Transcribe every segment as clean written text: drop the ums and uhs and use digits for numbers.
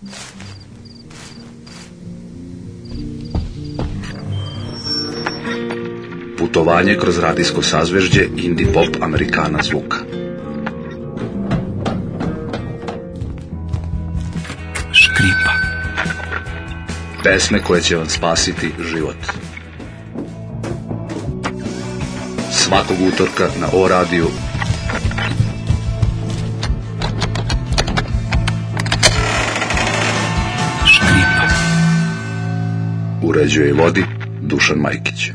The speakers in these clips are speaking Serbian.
Putovanje kroz radijsko sazvežđe indie pop Amerikana zvuka. Škripa. Pesme koje će vam spasiti život. Svakog utorka na O radiju. Škripa. Uređuje i vodi Dušan Majkić.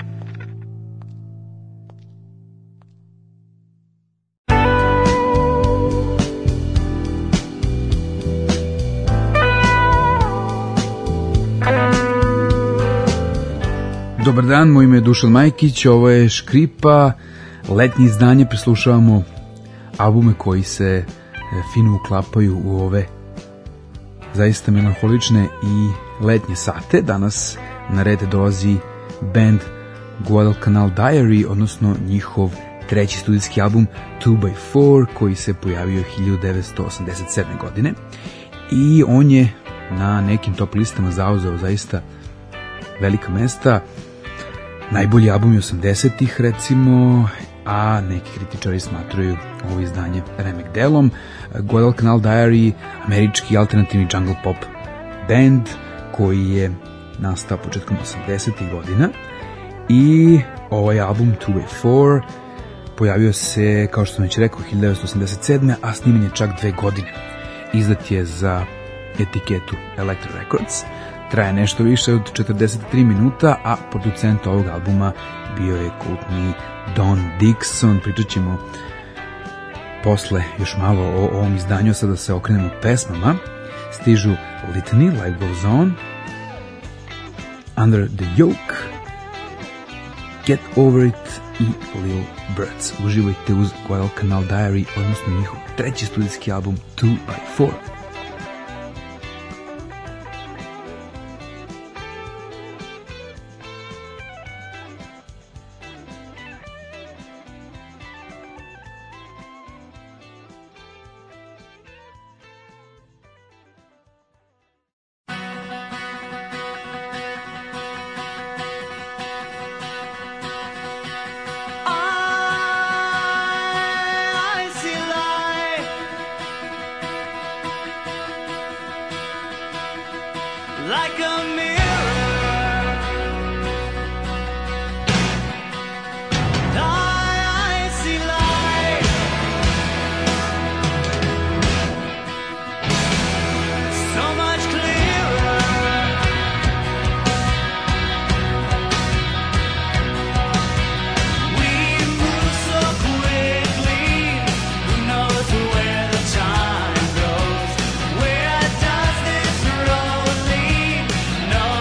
Dobar dan, moj ime je Dušan Majkić, ovo je Škripa, letnje izdanje, preslušavamo albume koji se fino uklapaju u ove zaista melanholične i letnje sate. Danas na red dolazi band Guadalcanal Diary, odnosno njihov treći studijski album 2x4 koji se pojavio 1987. godine i on je na nekim top listama zauzeo zaista velika mesta. Najbolji album je 80-ih recimo, a neki kritičari smatraju ovo izdanje remek delom. Guadalcanal Diary, američki alternativni jungle pop band koji je nastao početkom 80-ih godina i ovaj album 2x4 pojavio se, kao što sam već rekao, 1987. a sniman je čak 2 godine. Izdat je za etiketu Elektra Records. Traje nešto više od 43 minuta, a producent ovog albuma bio je kultni Don Dixon. Pričat ćemo posle još malo o ovom izdanju, sada se okrenemo pesmama. Stižu Litany, Life Goes On, Under the Yoke, Get Over It i Little Birds. Uživajte uz Guadalcanal Diary, odnosno njihov treći studijski album 2x4. Like a mirror, I see light. So much clearer. We move so quickly. Who knows where the time goes? Where does this road lead? No.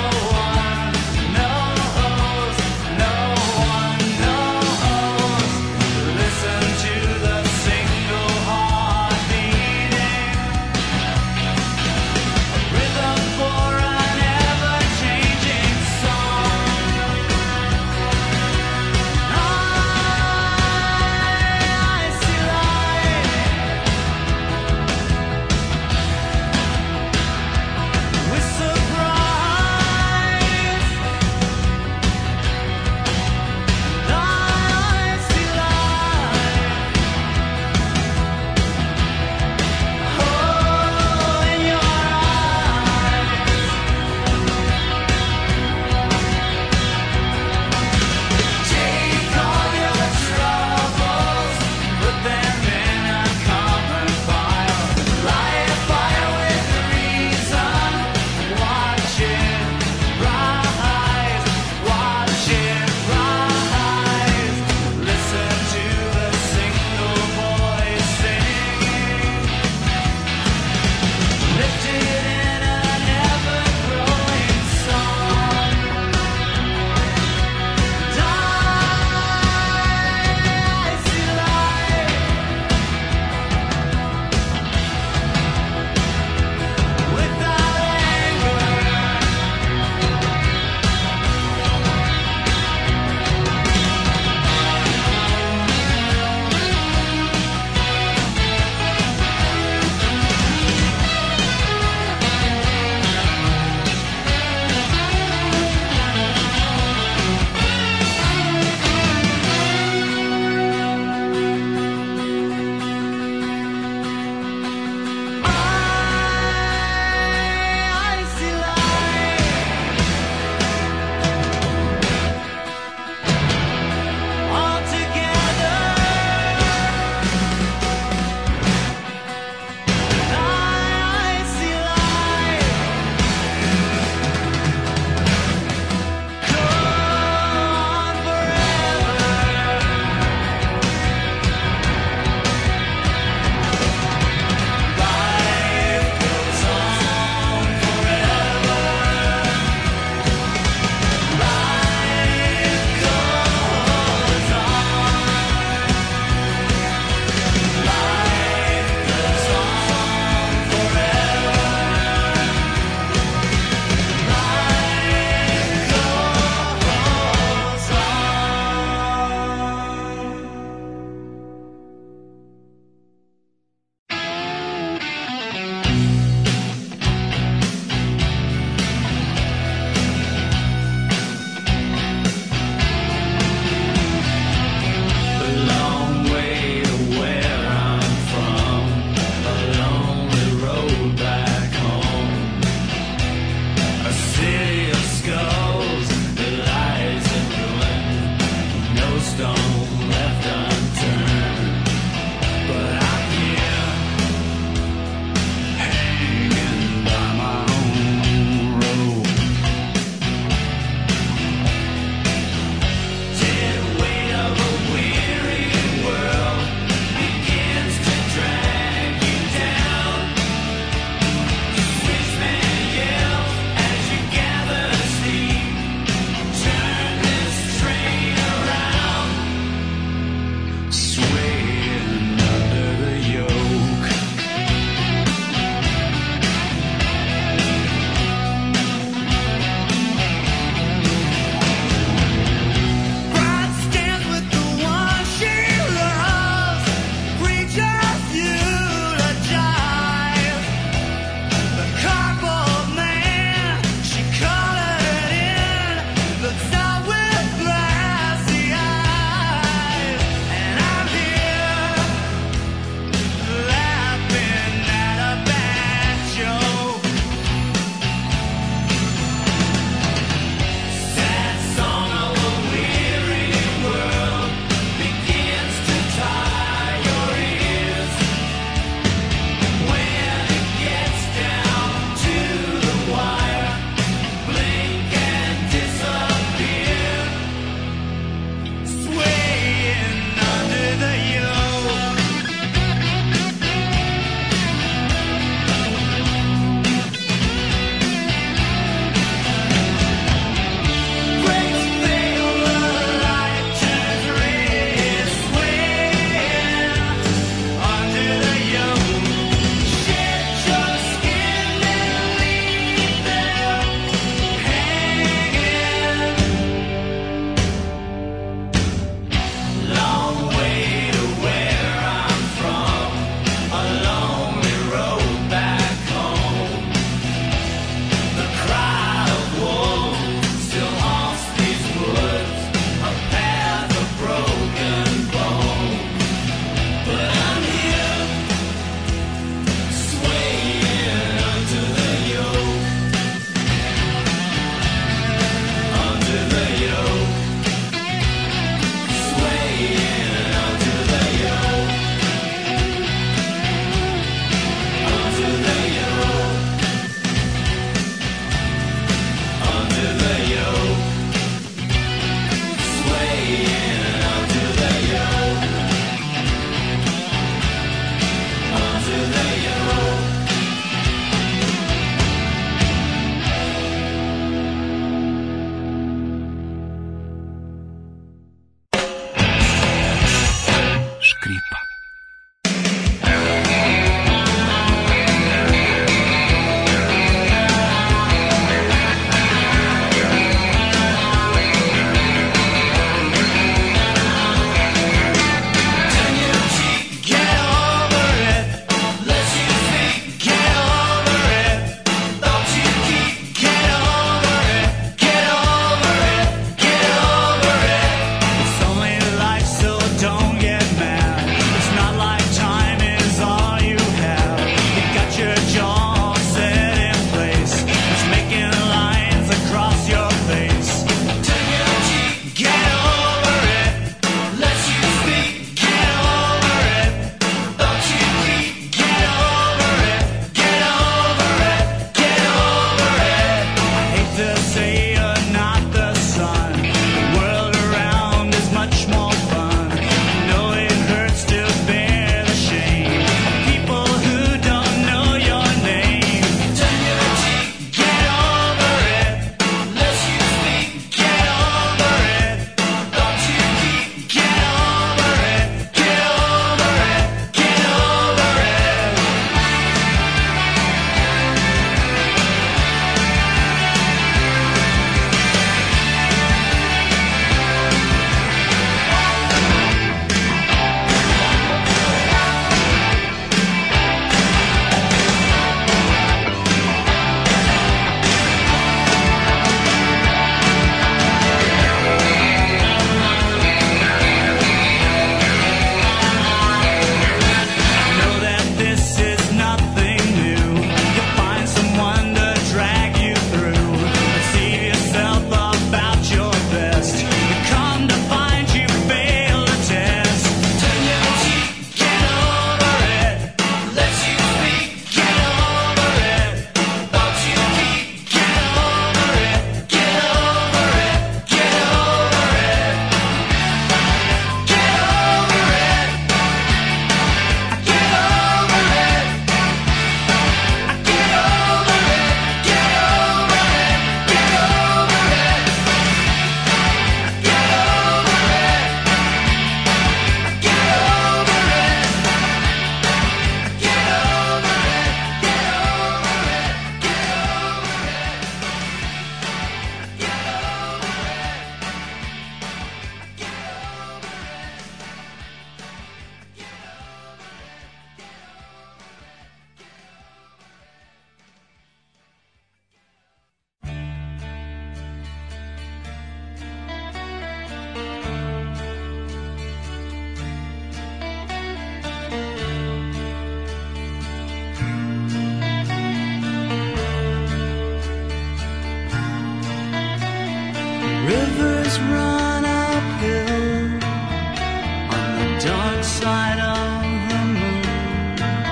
Rivers run uphill on the dark side of the moon.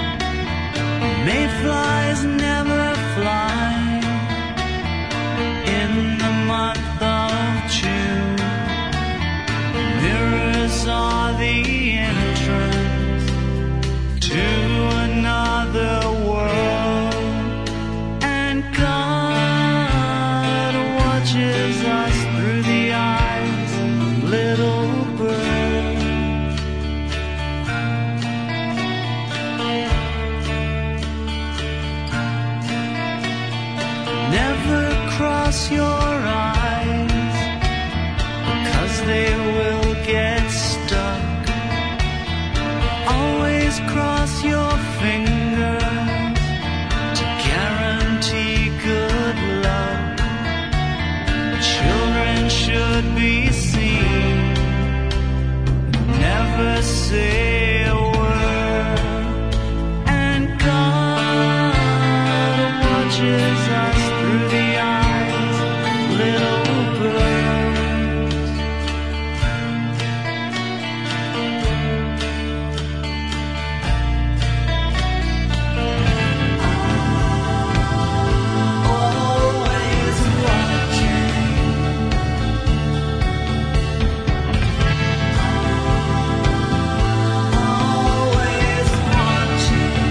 Mayflies never fly in the month of June. Mirrors are the entrance to another world, and God watches us through the eyes of little birds. Never cross your eyes, because they will get stuck. Always cross your fingers to guarantee good luck. Children should be seen, never say a word, and God watches us through the eyes of little birds. Always watching. Always watching.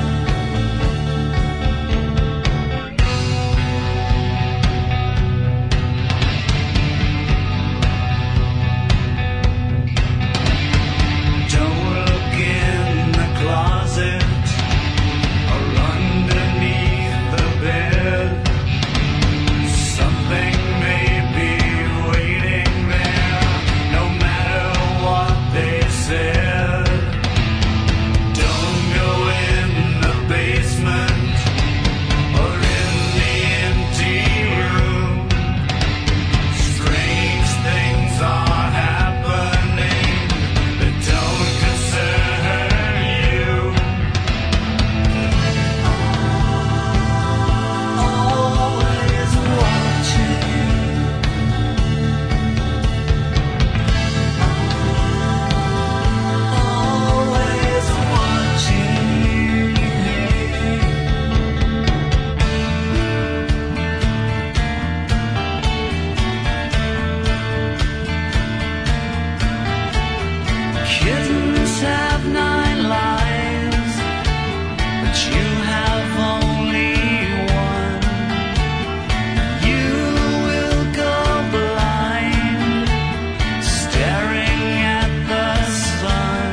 Don't look in the closet or underneath the bed. Something may be waiting there, no matter what they said. Don't go in the basement or in the empty room. Strange things are happening that don't concern you. Always watching. Always watching. Kittens have 9 lives, but you have only one. You will go blind, staring at the sun.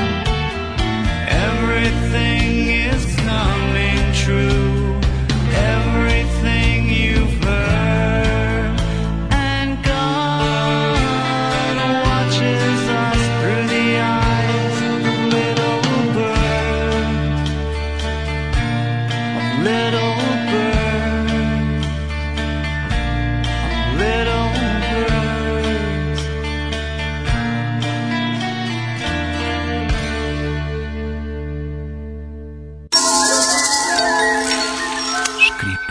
Everything is coming true, everything you've heard, and God watches us through the eyes of little birds, of little birds, of little birds. Škripa.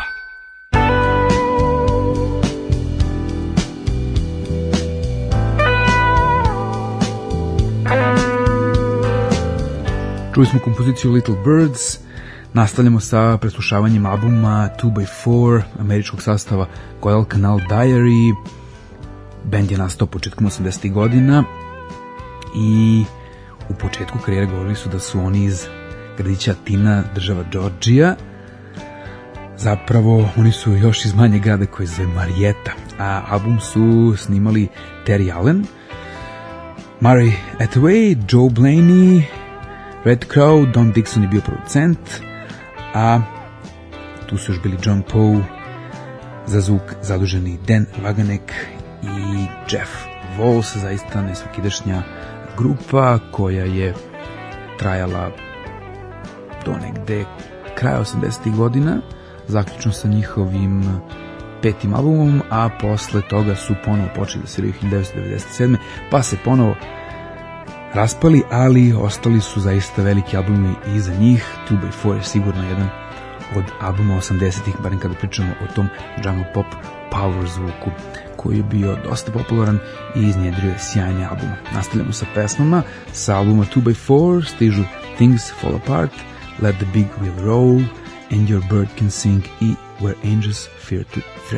Čuli smo kompoziciju Little Birds, nastavljamo sa preslušavanjem albuma 2x4 američkog sastava Guadalcanal Diary. Bend je nastao početkom 80. godina i u početku karijere govorili su da su oni iz gradića Tina, država Georgija. Zapravo, oni su još iz manjeg grada koji se zove Marietta, a album su snimali Terry Allen, Murray Hathaway, Joe Blaney, Red Crow, Don Dixon je bio producent, a tu su još bili John Poe, za zvuk zaduženi Dan Vaganek i Jeff Walls, zaista nesvakidašnja grupa koja je trajala do negde kraja 80. godina, zaključno sa njihovim 5. albumom, a posle toga su ponovo počeli da sviraju 1997. pa se ponovo raspali, ali ostali su zaista veliki albumi i za njih. 2x4 je sigurno jedan od albuma 80-ih, barem kada pričamo o tom jungle pop power zvuku koji je bio dosta popularan i iznjedrio je sjajne albume. Nastavljamo sa pesmama. Sa albuma 2x4 stižu Things Fall Apart, Let the Big Wheel Roll, And Your Bird Can Sing i Where Angels Fear to Tread.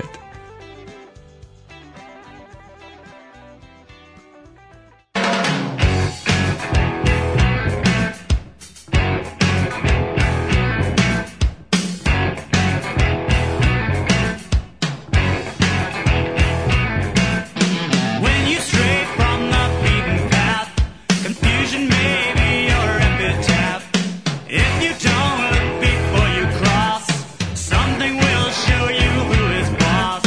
Something will show you who is boss.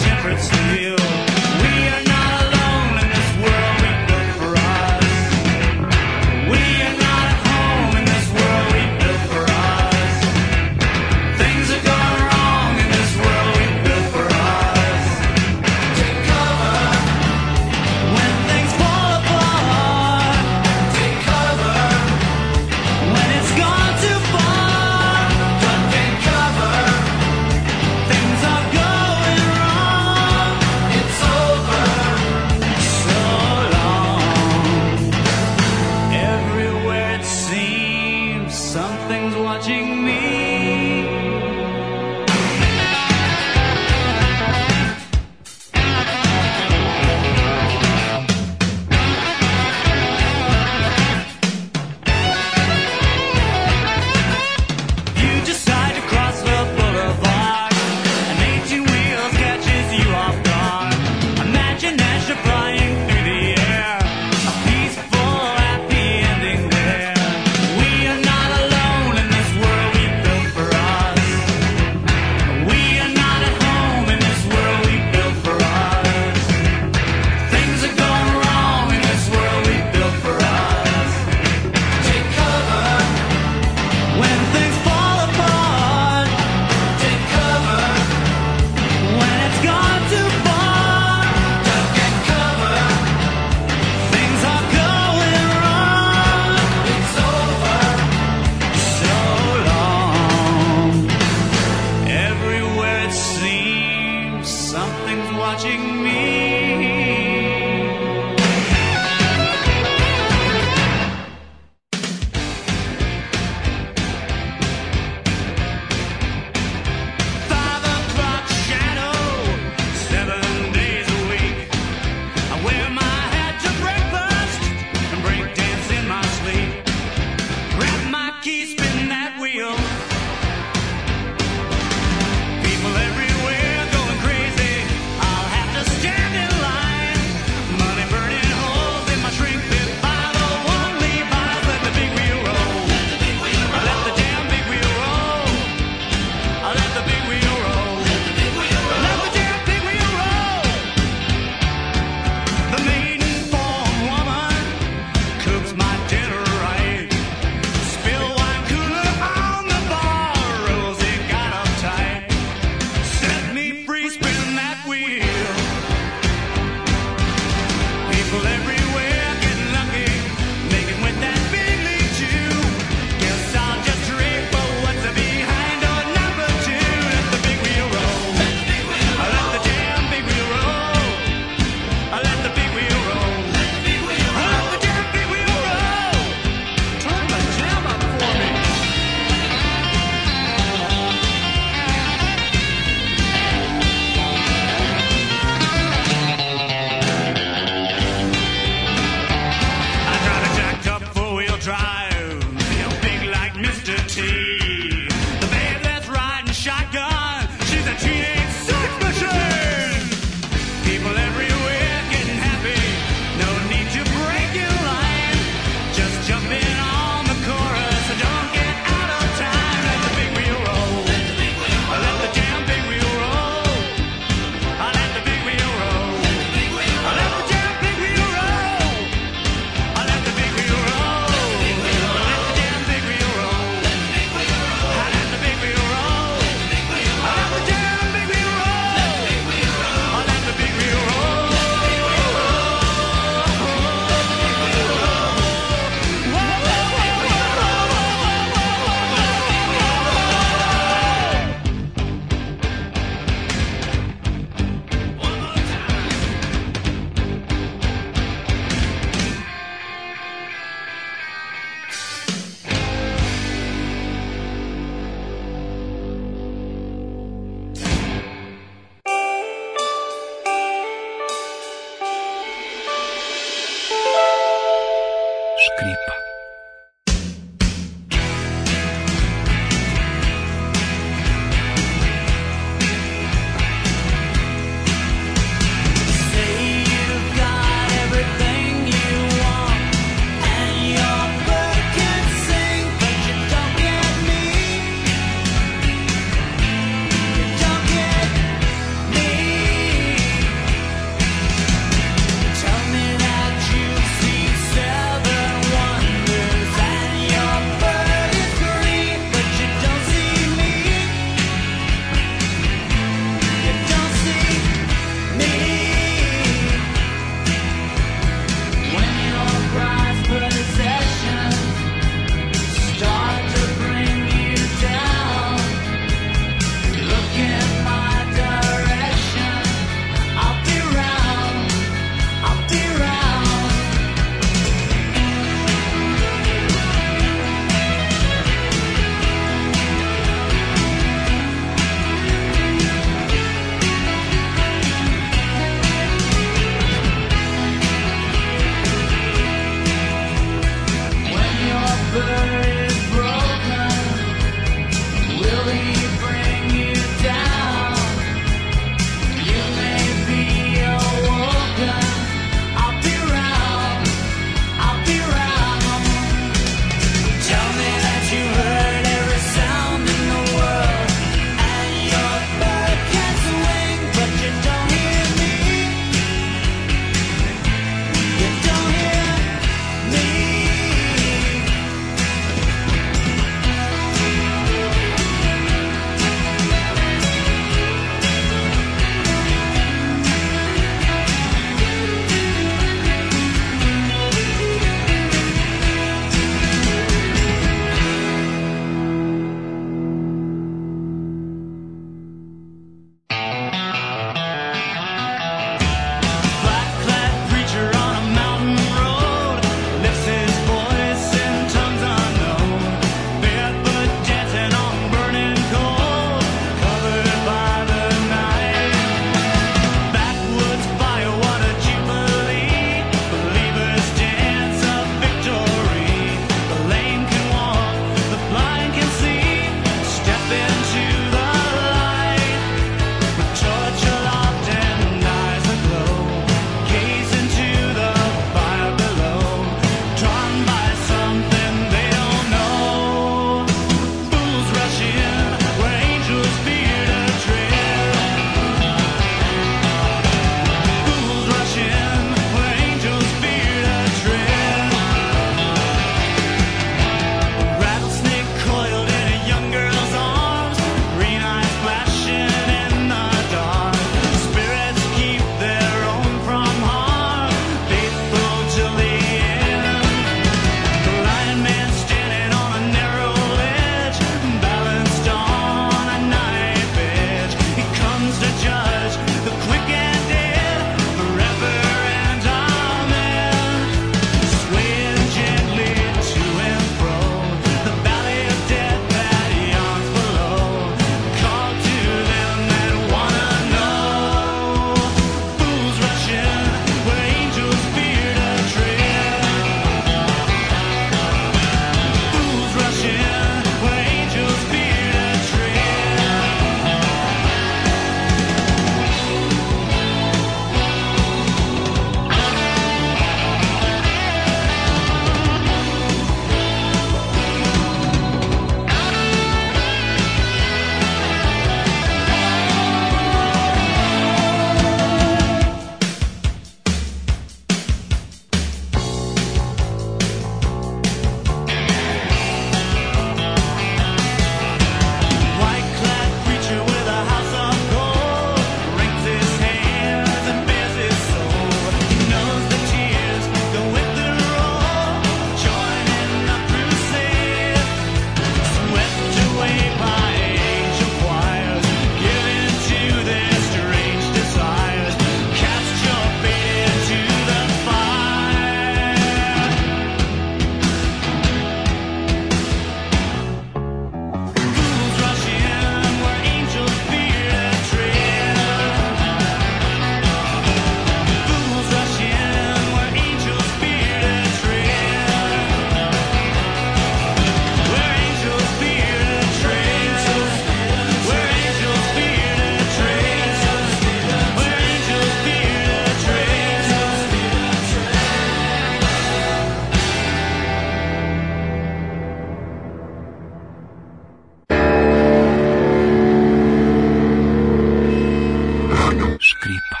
škripa.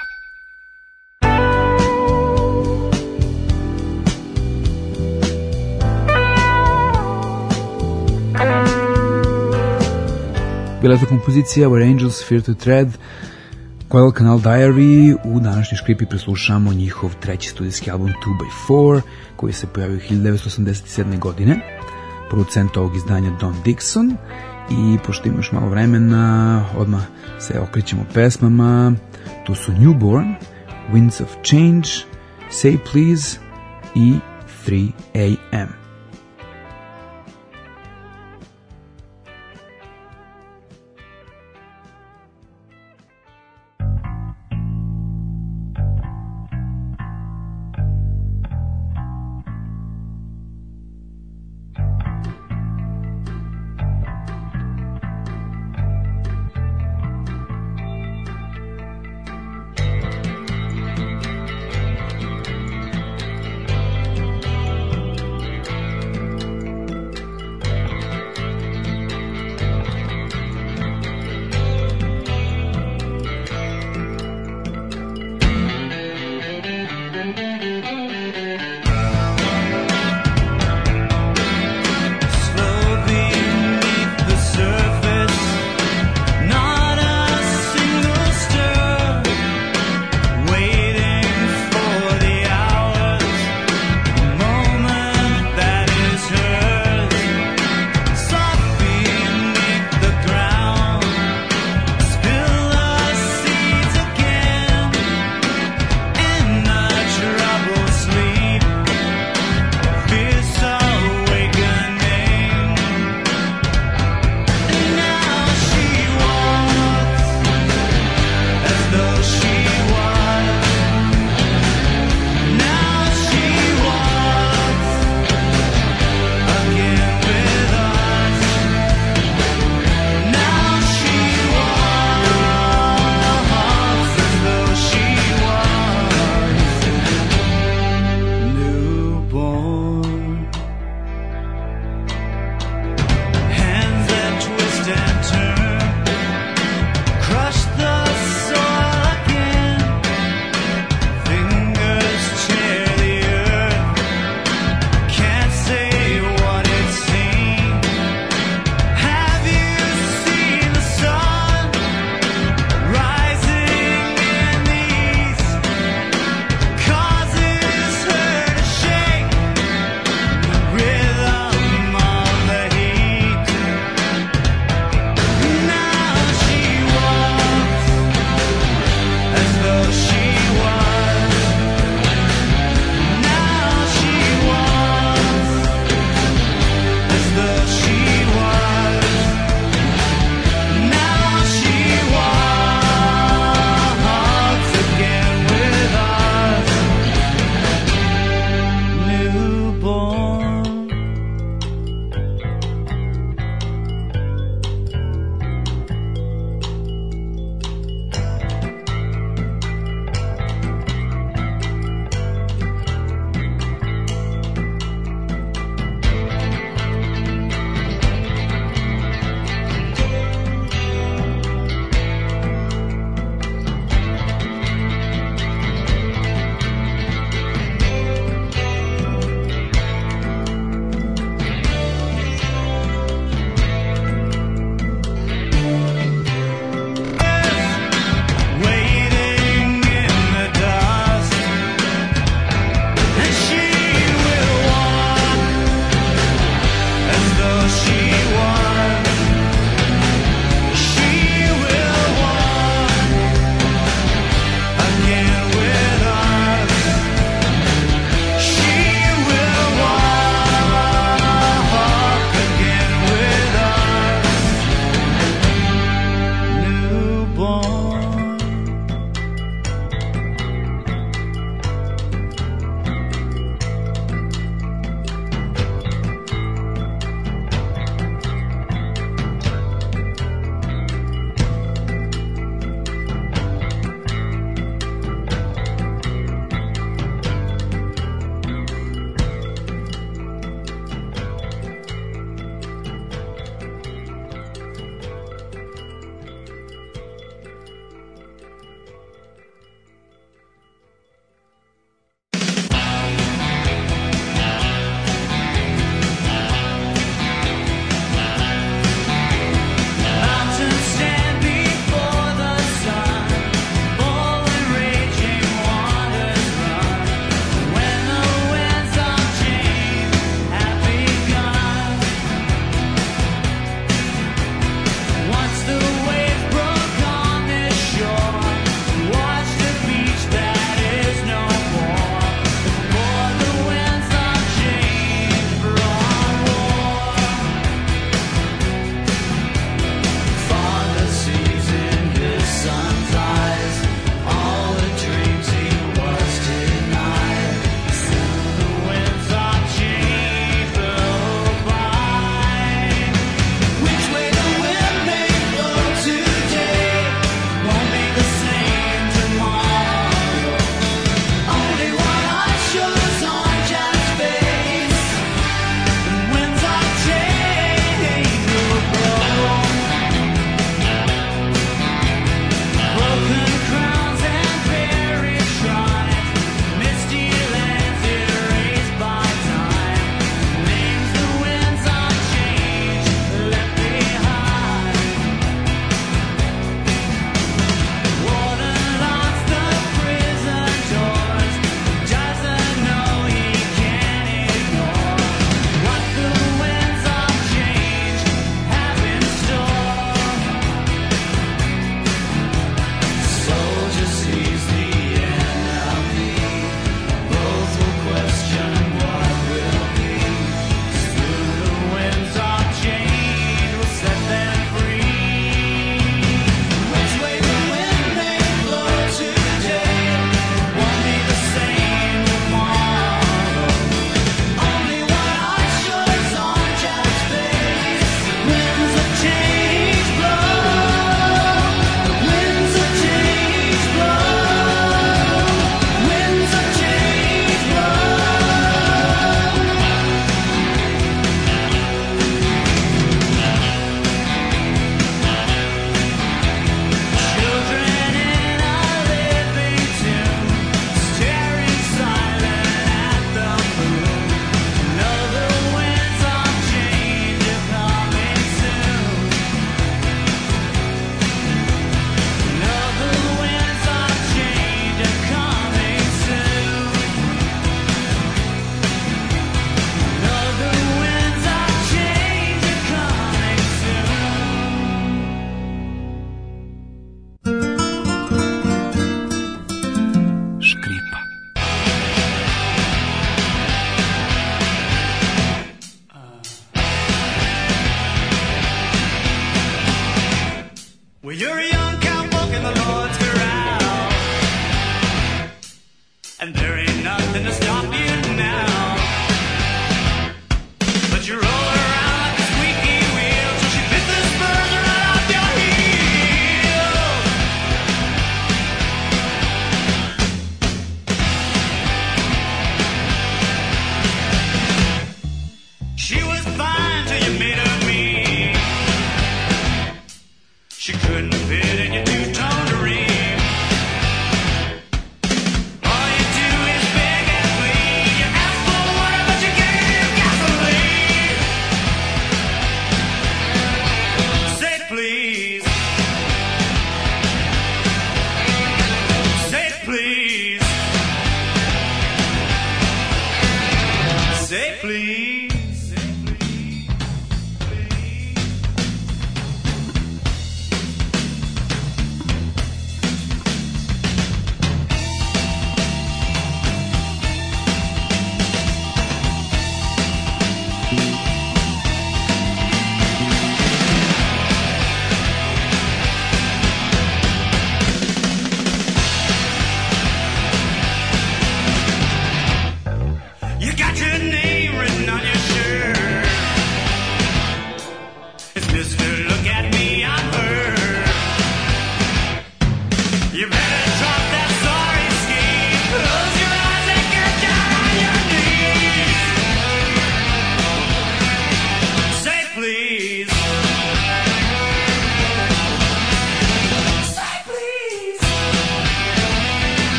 Bila je to kompozicija Where Angels Fear to Tread, Guadalcanal Diary. U današnjoj škripi preslušamo njihov treći studijski album 2x4, koji se pojavio 1987. godine. Producent ovog izdanja Don Dixon. I pošto ima još malo vremena, odmah se okrećemo pesmama. Tu su Newborn, Winds of Change, Say Please i 3 AM.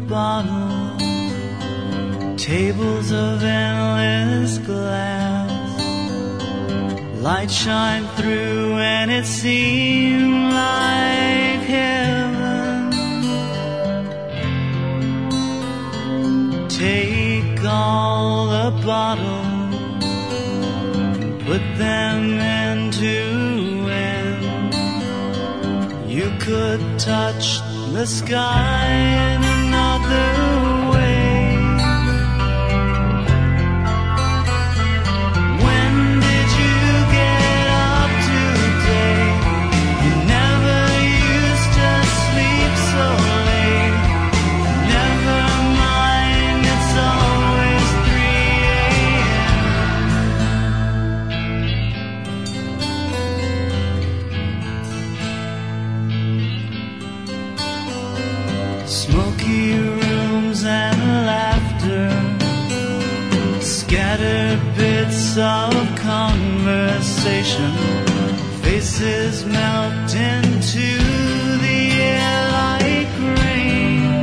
bottle, tables of endless glass, light shine through and it seemed like heaven. Take all the bottles, put them into end. You could touch the sky in another way. When did you get up today? You never used to sleep so late. Never mind, it's always 3 a.m. Smoky rooms and laughter, scattered bits of conversation, faces melt into the air like rain.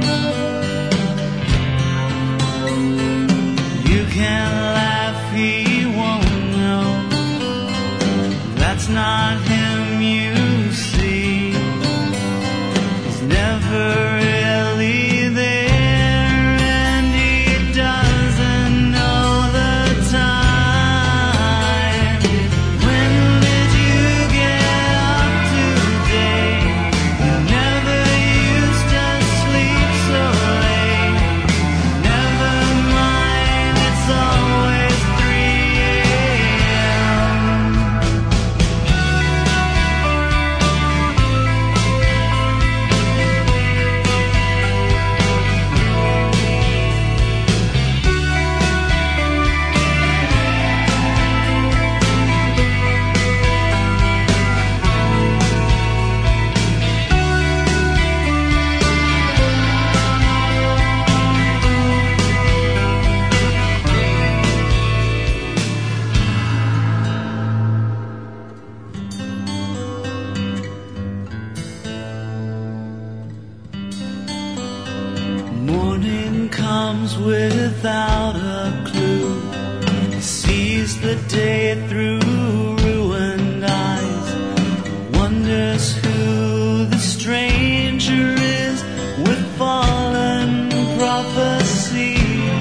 You can laugh, he won't know. That's not him you see. He's never really there, and he doesn't know the time. When did you get up today? You never used to sleep so late. Never mind, it's always 3 a.m. Morning comes without a clue. He sees the day through ruined eyes, wonders who the stranger is with fallen prophecy.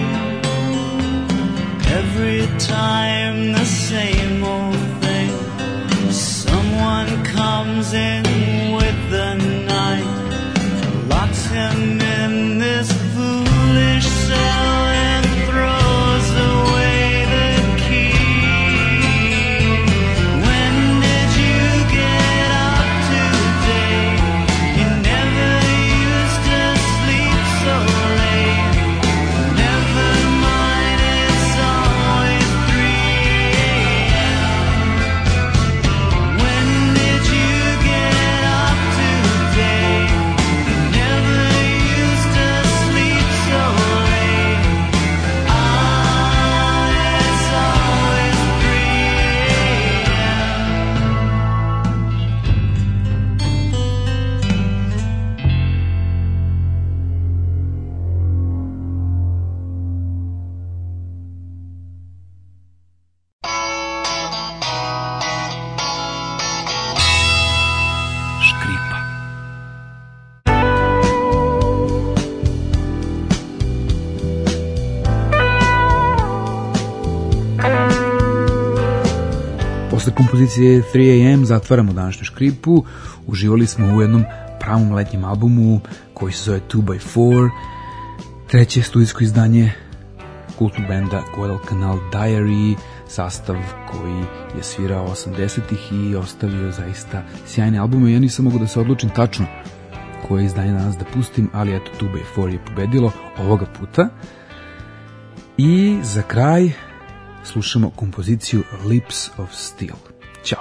Every time the same old thing. Someone comes in with the night, locks him in this foolish cell and throws away the key. When did you get up today? You never used to sleep so late. Never mind, it's always 3 a.m. When did you get up today? You never used to sleep so late. It's always 3 a.m. Škripa. Posle kompozicije 3 a.m. zatvaramo današnju škripu. Uživali smo u jednom pravom letnjem albumu koji se zove 2x4, treće studijsko izdanje kultnog benda Guadalcanal Diary, sastav koji je svirao 80-ih i ostavio zaista sjajne albume. Ja nisam mogu da se odlučim tačno koje izdanje danas da pustim, ali eto 2x4 je pobedilo ovoga puta. I za kraj slušamo kompoziciju Lips of Steel. Ćao!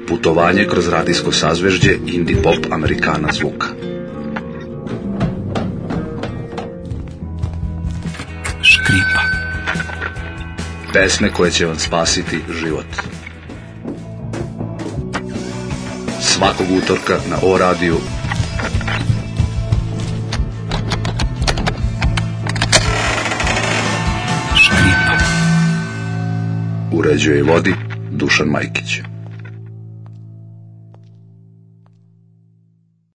Putovanje kroz radijsko sazvežđe indie pop Amerikana zvuka. Škripa. Pesme koje će vam spasiti život. Svakog utorka na O radiju. Škripa. Uređuje i vodi Dušan Majkić.